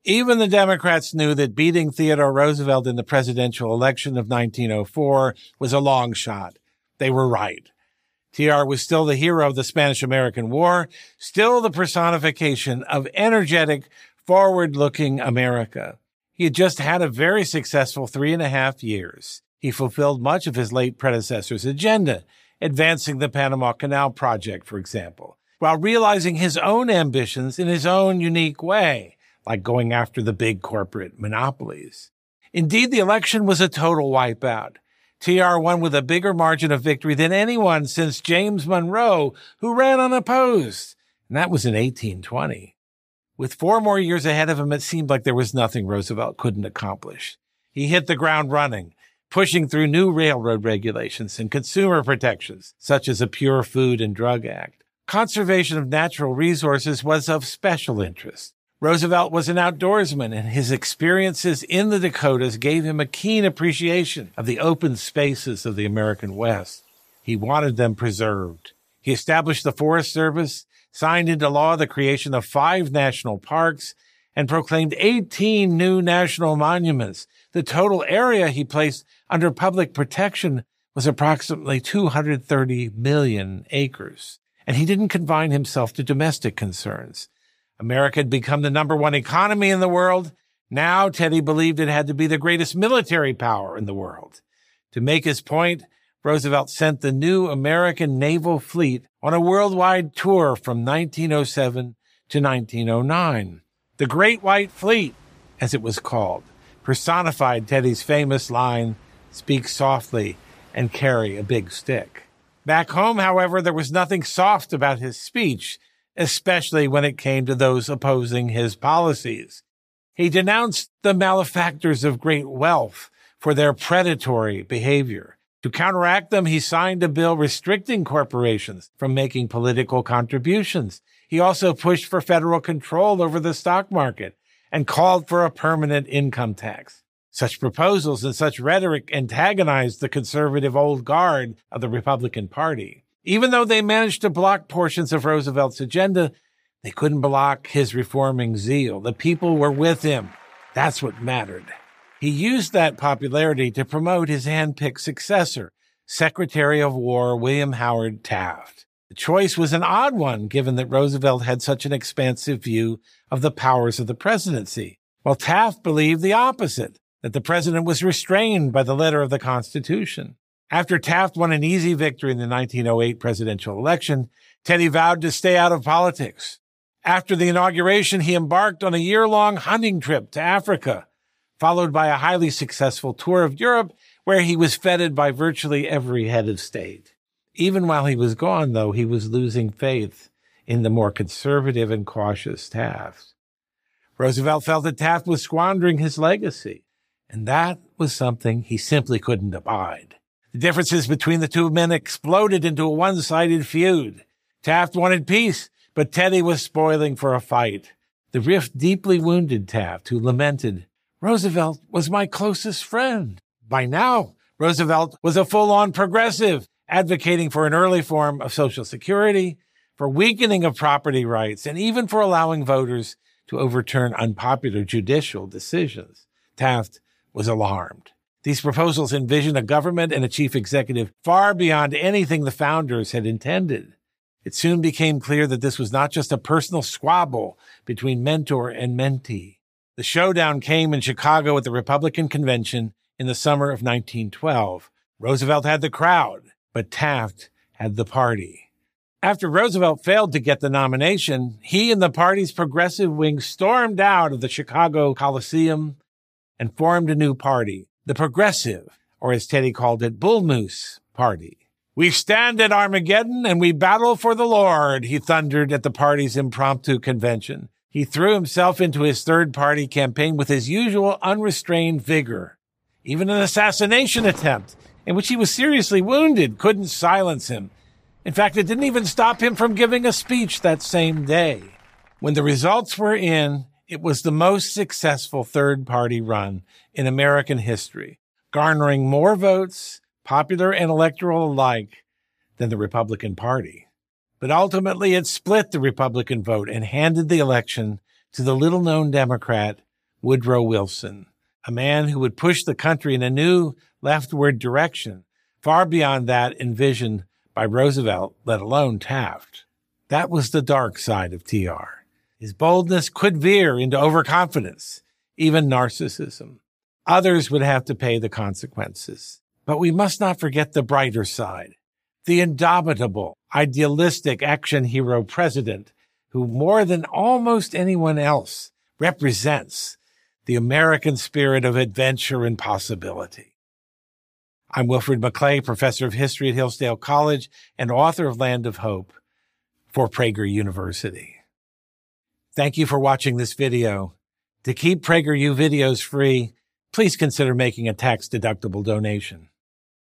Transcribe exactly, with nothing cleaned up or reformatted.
Even the Democrats knew that beating Theodore Roosevelt in the presidential election of nineteen oh four was a long shot. They were right. T R was still the hero of the Spanish-American War, still the personification of energetic, forward-looking America. He had just had a very successful three and a half years. He fulfilled much of his late predecessor's agenda, advancing the Panama Canal Project, for example, while realizing his own ambitions in his own unique way, like going after the big corporate monopolies. Indeed, the election was a total wipeout. T R won with a bigger margin of victory than anyone since James Monroe, who ran unopposed, and that was in eighteen twenty. With four more years ahead of him, it seemed like there was nothing Roosevelt couldn't accomplish. He hit the ground running, pushing through new railroad regulations and consumer protections, such as a Pure Food and Drug Act. Conservation of natural resources was of special interest. Roosevelt was an outdoorsman, and his experiences in the Dakotas gave him a keen appreciation of the open spaces of the American West. He wanted them preserved. He established the Forest Service, signed into law the creation of five national parks, and proclaimed eighteen new national monuments. The total area he placed under public protection was approximately two hundred thirty million acres. And he didn't confine himself to domestic concerns. America had become the number one economy in the world. Now Teddy believed it had to be the greatest military power in the world. To make his point, Roosevelt sent the new American naval fleet on a worldwide tour from nineteen oh seven to nineteen oh nine. The Great White Fleet, as it was called, personified Teddy's famous line, "Speak softly and carry a big stick." Back home, however, there was nothing soft about his speech, especially when it came to those opposing his policies. He denounced the malefactors of great wealth for their predatory behavior. To counteract them, he signed a bill restricting corporations from making political contributions. He also pushed for federal control over the stock market and called for a permanent income tax. Such proposals and such rhetoric antagonized the conservative old guard of the Republican Party. Even though they managed to block portions of Roosevelt's agenda, they couldn't block his reforming zeal. The people were with him. That's what mattered. He used that popularity to promote his hand-picked successor, Secretary of War William Howard Taft. The choice was an odd one, given that Roosevelt had such an expansive view of the powers of the presidency, while Taft believed the opposite, that the president was restrained by the letter of the Constitution. After Taft won an easy victory in the nineteen oh eight presidential election, Teddy vowed to stay out of politics. After the inauguration, he embarked on a year-long hunting trip to Africa, followed by a highly successful tour of Europe, where he was feted by virtually every head of state. Even while he was gone, though, he was losing faith in the more conservative and cautious Taft. Roosevelt felt that Taft was squandering his legacy, and that was something he simply couldn't abide. The differences between the two men exploded into a one-sided feud. Taft wanted peace, but Teddy was spoiling for a fight. The rift deeply wounded Taft, who lamented, "Roosevelt was my closest friend." By now, Roosevelt was a full-on progressive, advocating for an early form of Social Security, for weakening of property rights, and even for allowing voters to overturn unpopular judicial decisions. Taft was alarmed. These proposals envisioned a government and a chief executive far beyond anything the founders had intended. It soon became clear that this was not just a personal squabble between mentor and mentee. The showdown came in Chicago at the Republican Convention in the summer of nineteen twelve. Roosevelt had the crowd, but Taft had the party. After Roosevelt failed to get the nomination, he and the party's progressive wing stormed out of the Chicago Coliseum and formed a new party, the Progressive, or as Teddy called it, Bull Moose Party. "We stand at Armageddon and we battle for the Lord," he thundered at the party's impromptu convention. He threw himself into his third-party campaign with his usual unrestrained vigor. Even an assassination attempt, in which he was seriously wounded, couldn't silence him. In fact, it didn't even stop him from giving a speech that same day. When the results were in, it was the most successful third-party run in American history, garnering more votes, popular and electoral alike, than the Republican Party. But ultimately, it split the Republican vote and handed the election to the little-known Democrat, Woodrow Wilson, a man who would push the country in a new leftward direction, far beyond that envisioned by Roosevelt, let alone Taft. That was the dark side of T R. His boldness could veer into overconfidence, even narcissism. Others would have to pay the consequences. But we must not forget the brighter side, the indomitable, idealistic action hero president who more than almost anyone else represents the American spirit of adventure and possibility. I'm Wilfred McClay, professor of history at Hillsdale College and author of Land of Hope for Prager University. Thank you for watching this video. To keep PragerU videos free, please consider making a tax-deductible donation.